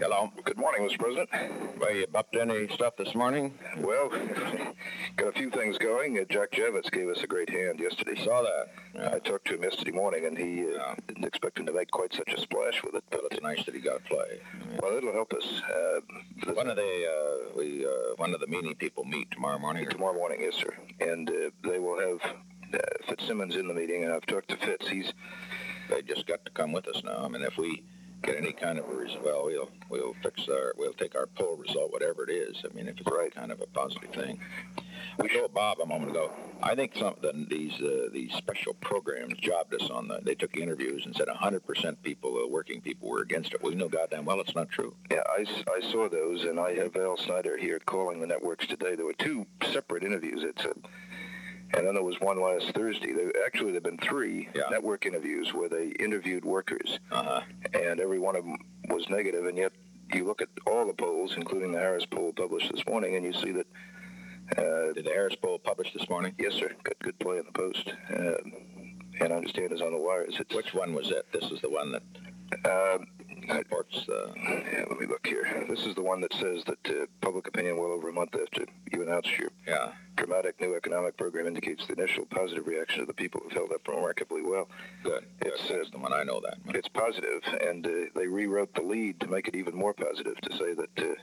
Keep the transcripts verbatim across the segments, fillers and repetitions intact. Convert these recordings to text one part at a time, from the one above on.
Hello. Good morning, Mister President. Well, you up to any stuff this morning? Well, got a few things going. Uh, Jack Javits gave us a great hand yesterday. Saw that. Yeah. I talked to him yesterday morning, and he uh, yeah. didn't expect him to make quite such a splash with it. But it's nice that he got to play. Yeah. Well, it'll help us. Uh, one of the uh, we uh, one of the meeting people meet tomorrow morning. Tomorrow morning, yes, sir. And uh, they will have uh, Fitzsimmons in the meeting, and I've talked to Fitz. He's they just got to come with us now. I mean, if we get any kind of a result, well, we'll we'll fix our we'll take our poll result, whatever it is. I mean, if it's right. kind of a positive thing. We told Bob a moment ago. I think some of the, these uh, these special programs jobbed us on the. They took interviews and said one hundred percent people, uh, working people, were against it. We know goddamn well it's not true. Yeah, I, I saw those, and I have Al Snyder here calling the networks today. There were two separate interviews. It's a. And then there was one last Thursday. There, actually, there have been three yeah. network interviews where they interviewed workers, uh-huh. and every one of them was negative. And yet, you look at all the polls, including the Harris poll published this morning, and you see that. Uh, Did the Harris poll publish this morning? Yes, sir. Got good play in the Post, uh, and I understand it's on the wires. It's, Which one was it? This is the one that uh, supports. Uh, yeah, let me look here. This is the one that says that uh, public opinion, well over a month after you announced your. Yeah. Dramatic new economic program indicates the initial positive reaction of the people have held up remarkably well. Good. It's uh, the one I know that. It's positive, and uh, they rewrote the lead to make it even more positive to say that. Uh,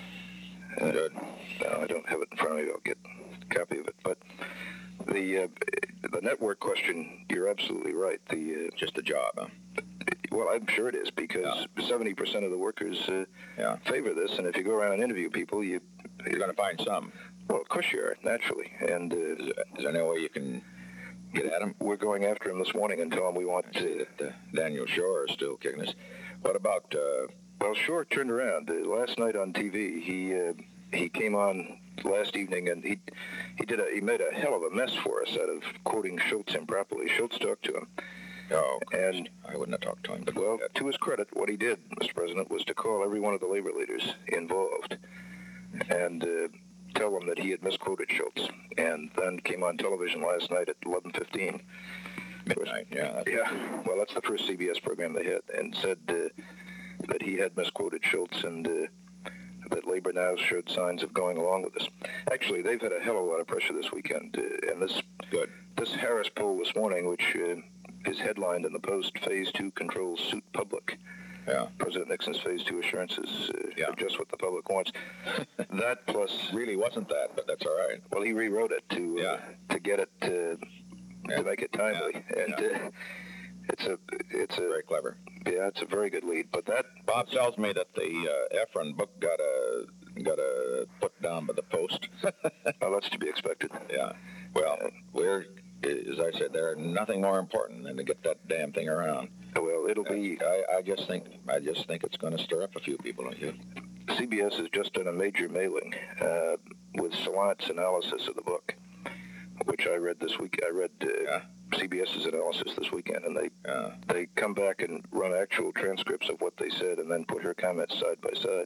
uh, Good. No, I don't have it in front of me. I'll get a copy of it. But the uh, the network question, you're absolutely right. The uh, just a job, huh? Well, I'm sure it is because seventy yeah. percent of the workers uh, yeah. favor this, and if you go around and interview people, you you're going to find some. Well, of course you are, naturally. And uh, is, there, is there any way you can get at him? We're going after him this morning and tell him we want to. That, uh, Daniel Shore is still kicking us. What about? Uh, well, Shore turned around uh, last night on T V. He uh, he came on last evening and he he did a he made a hell of a mess for us out of quoting Schultz improperly. Schultz talked to him. Oh, and I wouldn't have talked to him. But well, to his credit, what he did, Mister President, was to call every one of the labor leaders involved and. Uh, tell them that he had misquoted Schultz, and then came on television last night at eleven fifteen. Midnight, yeah. Yeah, well, that's the first C B S program they had, and said uh, that he had misquoted Schultz and uh, that labor now showed signs of going along with this. Actually, they've had a hell of a lot of pressure this weekend, uh, and this good. This Harris poll this morning, which uh, is headlined in the Post, Phase two controls suit public. Yeah. President Nixon's Phase two assurances uh, yeah. are just what the public wants. That plus... Really wasn't that, but that's all right. Well, he rewrote it to yeah. uh, to get it to, yeah. to make it timely. Yeah. And yeah. Uh, it's a... it's a very clever. Yeah, it's a very good lead. But that... Bob tells me that the uh, Efron book got a, got a put down by the Post. Well, that's to be expected. Yeah. Well, uh, we're... As I said, there's nothing more important than to get that damn thing around. Well, it'll be. I, I just think. I just think it's going to stir up a few people, don't you? C B S has just done a major mailing uh, with Salant's analysis of the book, which I read this week. I read uh, yeah. CBS's analysis this weekend, and they yeah. they come back and run actual transcripts of what they said, and then put her comments side by side.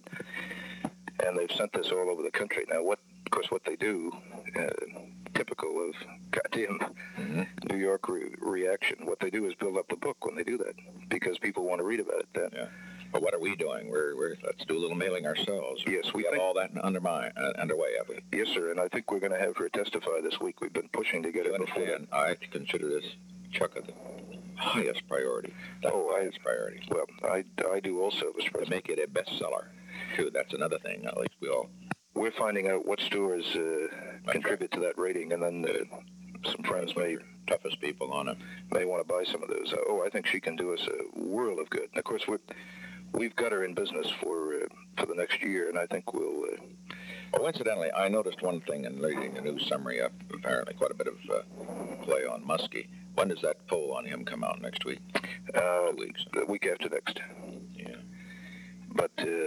And they've sent this all over the country. Now, what? Of course, what they do. Uh, typical of goddamn mm-hmm. New York re- reaction. What they do is build up the book when they do that because people want to read about it then. Yeah. But what are we doing? We're, we're let's do a little mailing ourselves. Yes, we, we have think, all that under my, uh, underway, have we? Yes, sir, and I think we're going to have her testify this week. We've been pushing to get you it before. Understand? I consider this, Chuck, the highest priority. That's oh, the highest I, priority. Well, I, I do also, Mister President. To make it a bestseller, too. That's another thing. At least we all... We're finding out what stores uh, contribute to that rating, and then uh, some friends may... toughest people on it. May want to buy some of those. Uh, oh, I think she can do us a world of good. And, of course, we're, we've got her in business for uh, for the next year, and I think we'll... Uh, oh, incidentally, I noticed one thing in reading the news summary, uh, apparently quite a bit of uh, play on Muskie. When does that poll on him come out next week? Uh, Two weeks. The week after next. Yeah. But... Uh,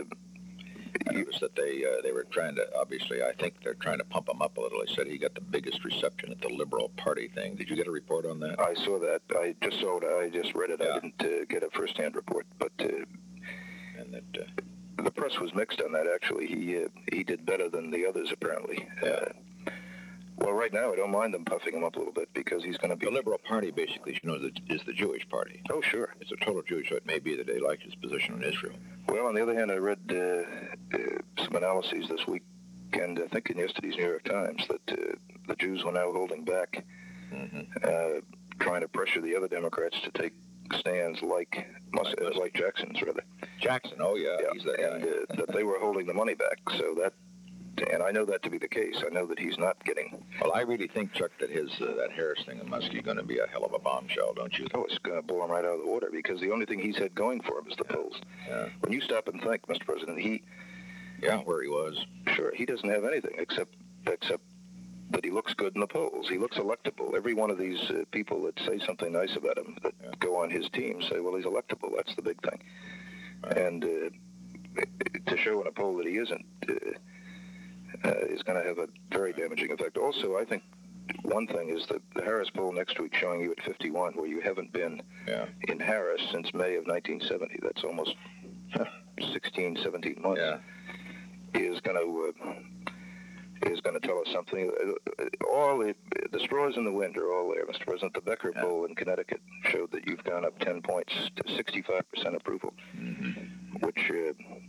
I noticed that they uh, they were trying to, obviously, I think they're trying to pump him up a little. They said he got the biggest reception at the Liberal Party thing. Did you get a report on that? I saw that. I just saw it. I just read it. Yeah. I didn't uh, get a first-hand report. But uh, and that uh, the press was mixed on that, actually. He uh, he did better than the others, apparently. Yeah. Uh, Well, right now, I don't mind them puffing him up a little bit because he's going to be... The Liberal Party, basically, you know, is the Jewish party. Oh, sure. It's a total Jewish, so it may be that they like his position on Israel. Well, on the other hand, I read uh, uh, some analyses this week, and I think in yesterday's New York Times, that uh, the Jews were now holding back, mm-hmm. uh, trying to pressure the other Democrats to take stands like Mus- uh, like Jackson's, rather. Jackson, oh, yeah, yeah. he's that and, guy. Uh, that they were holding the money back, so that... And I know that to be the case. I know that he's not getting... Well, I really think, Chuck, that his uh, that Harris thing in Muskie is going to be a hell of a bombshell, don't you? Oh, it's going to blow him right out of the water, because the only thing he's had going for him is the yeah. polls. Yeah. When you stop and think, Mister President, he... Yeah, where he was. Sure, he doesn't have anything except except that he looks good in the polls. He looks electable. Every one of these uh, people that say something nice about him, that yeah. go on his team, say, well, he's electable. That's the big thing. Right. And uh, to show in a poll that he isn't... Uh, Uh, is going to have a very damaging effect. Also, I think one thing is that the Harris poll next week showing you at fifty-one, where you haven't been yeah. in Harris since May of nineteen seventy. That's almost sixteen, seventeen months. Yeah. Is going to uh, is going to tell us something. All the, the straws in the wind are all there, Mister President. The Becker yeah. poll in Connecticut showed that you've gone up ten points to sixty-five percent approval, mm-hmm. which. Uh,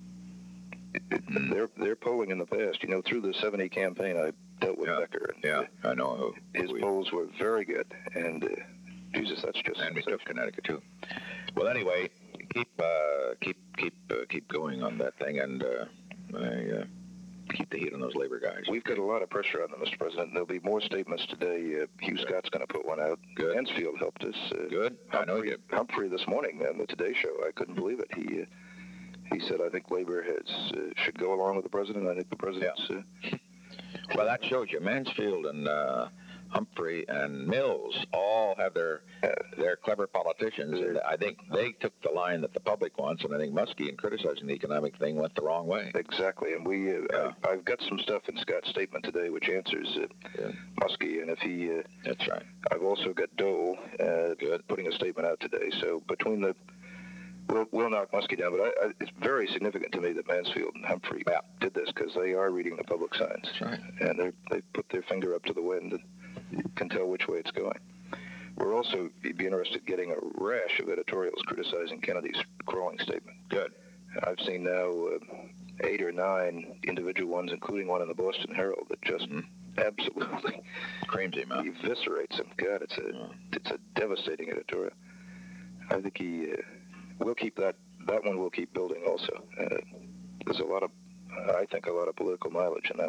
Mm. They're they're polling in the past. You know, through the seventy campaign, I dealt with yeah. Becker. And, yeah, uh, I know. His we, polls were very good, and uh, Jesus, that's just. And we took Connecticut too. Well, anyway, keep uh, keep keep uh, keep going on that thing, and uh, I, uh, keep the heat on those labor guys. We've got a lot of pressure on them, Mister President. There'll be more statements today. Uh, Hugh good. Scott's going to put one out. Good. Mansfield helped us. Uh, good. Humphrey, I know you. Humphrey this morning on the Today Show. I couldn't believe it. He. Uh, He said, I think labor has, uh, should go along with the president. I think the president's... Yeah. Uh, well, that shows you. Mansfield and uh, Humphrey and Mills all have their uh, their clever politicians. And I think they took the line that the public wants, and I think Muskie, in criticizing the economic thing, went the wrong way. Exactly. And we, uh, yeah. I, I've got some stuff in Scott's statement today which answers uh, yeah. Muskie. And if he... Uh, That's right. I've also got Dole uh, putting a statement out today. So between the... We'll, we'll knock Muskie down, but I, I, it's very significant to me that Mansfield and Humphrey yeah. did this, because they are reading the public signs. That's right. And they put their finger up to the wind and you can tell which way it's going. We're also be interested in getting a rash of editorials criticizing Kennedy's crawling statement. Good. I've seen now uh, eight or nine individual ones, including one in the Boston Herald, that just mm-hmm. absolutely creams him, huh? eviscerates him. God, it's a, oh. it's a devastating editorial. I think he... Uh, We'll keep that, that one we'll keep building also. Uh, there's a lot of, uh, I think, a lot of political mileage in that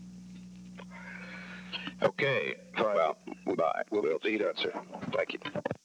one. Okay. Fine. Well, we'll, bye. We'll, we'll keep the heat on, sir. Thank you.